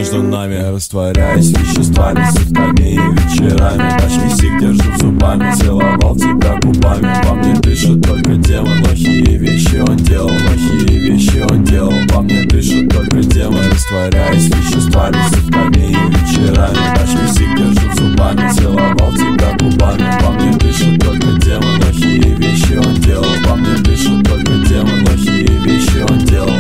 между нами, растворяясь веществами, сутками и вечерами. Тачки сик держу зубами, целовал тебя губами. Во мне дышит только демон, плохие вещи он делал, плохие вещи он делал. Во мне дышит только демон, растворяясь веществами, сутками и вечерами. Тачки сик держу зубами, целовал тебя губами. Во мне дышит только демон, плохие вещи он делал. Во мне дышит только демон, плохие вещи он делал.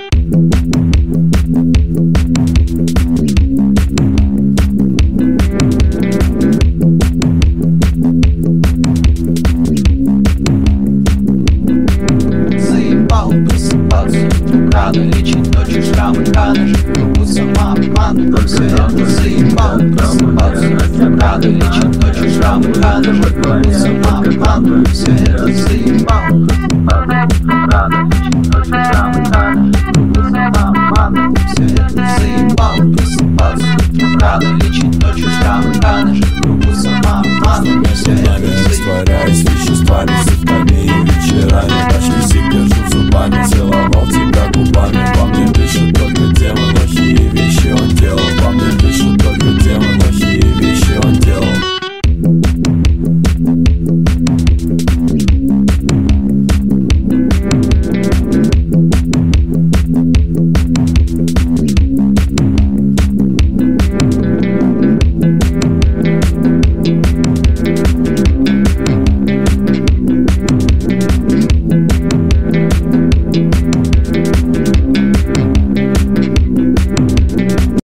Просыпаться, рано лечить ночи, шрамы, раны, живу самообман. Все это заебал. Просыпаться, рано лечить ночи, шрамы, раны, живу самообман. Все это заебал. Рано лечить ночи, шрамы, раны, живу самообман. Все это заебал. Просыпаться, рано лечить ночи, шрамы, раны, живу самообман. Все это растворяясь веществами, сутками и вечерами. Тачки сик держу зубами, целовал тебя губами. Во мне дышит только